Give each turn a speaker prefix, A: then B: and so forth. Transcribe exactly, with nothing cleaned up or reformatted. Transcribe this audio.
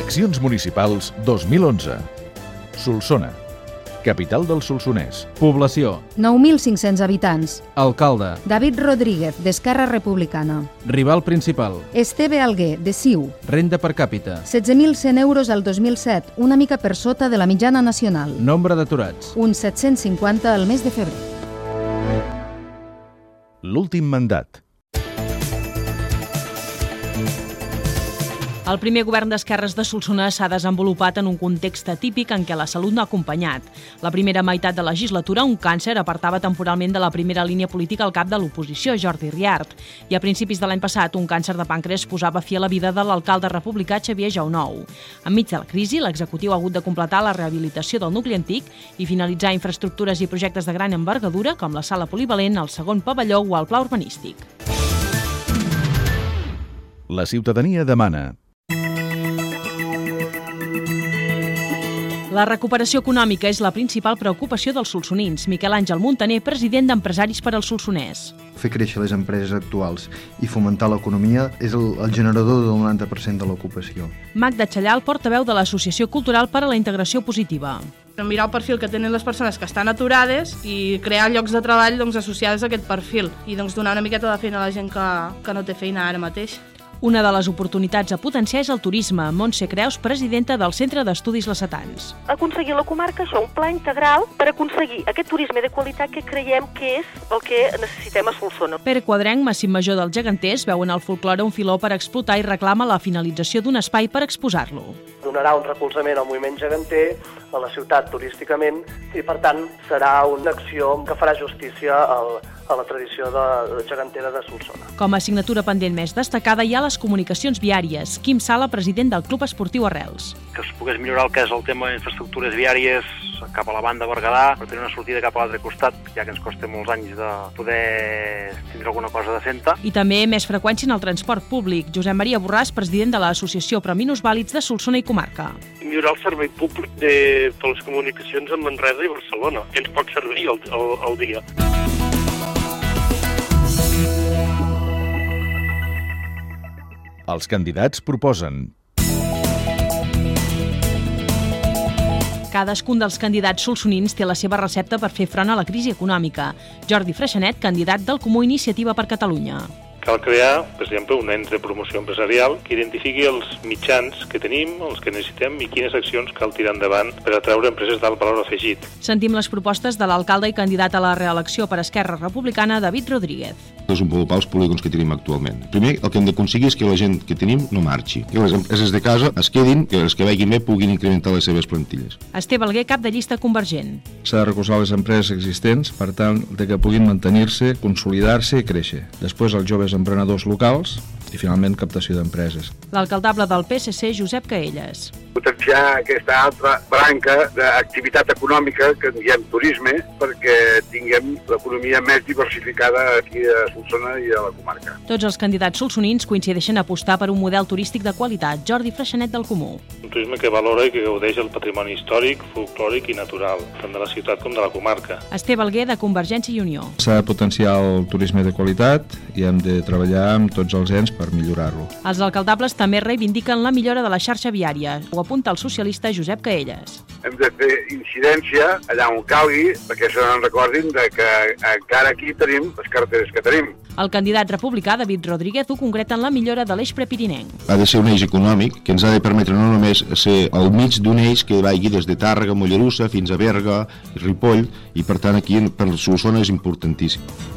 A: Eleccions municipals dos mil onze. Solsona, capital del Solsonès.
B: Població:
C: nou mil cinc-cents habitants.
B: alcalde:
C: David Rodríguez, d'Esquerra Republicana.
B: rival principal:
C: Esteve Alguer, de C I U.
B: renda per càpita:
C: setze mil cent euros al dos mil set, una mica per sota de la mitjana nacional.
B: nombre d'aturats:
C: Uns set-cents cinquanta al mes de febrer.
A: L'últim mandat.
D: El primer govern d'esquerres de Solsona s'ha desenvolupat en un context atípic en què la salut no ha acompanyat. La primera meitat de legislatura, un càncer apartava temporalment de la primera línia política al cap de l'oposició, Jordi Riart. I a principis de l'any passat, un càncer de pàncreas posava fi a la vida de l'alcalde republicà Xavier Jounou. Enmig de la crisi, l'executiu ha hagut de completar la rehabilitació del nucli antic i finalitzar infraestructures i projectes de gran envergadura, com la sala polivalent, el segon pavelló o el pla urbanístic.
A: La ciutadania demana.
D: La recuperació econòmica és la principal preocupació dels solsonins. Miquel Àngel Montaner, president d'Empresaris per al Solsonès.
E: Fer créixer les empreses actuals i fomentar l'economia és el, el generador del noranta per cent de l'ocupació.
D: Magda Challal, portaveu de l'Associació Cultural per a la Integració Positiva.
F: Mirar el perfil que tenen les persones que estan aturades i crear llocs de treball doncs, associades a aquest perfil i doncs, donar una miqueta de feina a la gent que, que no té feina ara mateix.
D: Una de les oportunitats a potenciar és el turisme. Montse Creus, presidenta del Centre d'Estudis Lacetans.
G: Aconseguir a la comarca això, un pla integral per aconseguir aquest turisme de qualitat que creiem que és el que necessitem a Solsona.
D: Pere Quadrenc, Màxim Major dels Geganters, veu en el folklore un filó per explotar i reclama la finalització d'un espai per exposar-lo.
H: Donarà un recolzament al moviment geganter, a la ciutat turísticament, i per tant serà una acció que farà justícia al, a la tradició de, de gegantera de Solsona.
D: Com a assignatura pendent més destacada hi ha les comunicacions viàries. Quim Sala, president del Club Esportiu Arrels.
I: Que es pogués millorar el que és el tema d'infraestructures viàries cap a la banda Berguedà, per tenir una sortida cap a l'altre costat, ja que ens costa molts anys de poder tindre alguna cosa decenta.
D: I també més freqüència en el transport públic. Josep Maria Borràs, president de l'Associació per Minusvàlids de Solsona i Comarca.
J: Millorar el servei públic de, de les comunicacions amb Manresa i Barcelona, que ens pot servir al, al, al dia.
A: Els candidats proposen.
D: Cadascun dels candidats solsonins té la seva recepta per fer front a la crisi econòmica. Jordi Freixanet, candidat del Comú Iniciativa per Catalunya.
J: Cal crear, per exemple, un ens de promoció empresarial que identifiqui els mitjans que tenim, els que necessitem i quines accions cal tirar endavant per atraure empreses d'alt valor afegit.
D: Sentim les propostes de l'alcalde i candidat a la reelecció per Esquerra Republicana, David Rodríguez.
K: Desenvolupar els polígons que tenim actualment. Primer, el que hem d'aconseguir és que la gent que tenim no marxi, que les empreses de casa es quedin, que els que vagin bé puguin incrementar les seves plantilles.
D: Esteve Alguer, cap de llista convergent.
L: S'ha de recolzar les empreses existents, per tant, de que puguin mantenir-se, consolidar-se i créixer. Després, els joves emprenedors locals i, finalment, captació d'empreses.
D: L'alcaldable del P S C, Josep Caelles.
M: Potenciar aquesta altra branca d'activitat econòmica que en diem turisme perquè tinguem l'economia més diversificada aquí a Solsona i a la comarca.
D: Tots els candidats solsonins coincideixen a apostar per un model turístic de qualitat. Jordi Freixanet del Comú.
J: Un turisme que valora i que gaudeix el patrimoni històric, folclòric i natural, tant de la ciutat com de la comarca.
D: Esteve Alguer, de Convergència i Unió.
L: S'ha de potenciar el turisme de qualitat i hem de treballar amb tots els ens per millorar-lo.
D: Els alcaldables també reivindiquen la millora de la xarxa viària. Ho apunta el socialista Josep Caelles.
M: Hem de fer incidència allà on calgui perquè se n'en recordin de que encara aquí tenim les carreteres que tenim.
D: El candidat republicà, David Rodríguez, ho concreta en la millora de l'eix prepirinenc.
K: Ha de ser un eix econòmic que ens ha de permetre no només ser al mig d'un eix que vagi des de Tàrrega, Mollerussa, fins a Berga, Ripoll, i per tant aquí per Solsona és importantíssim.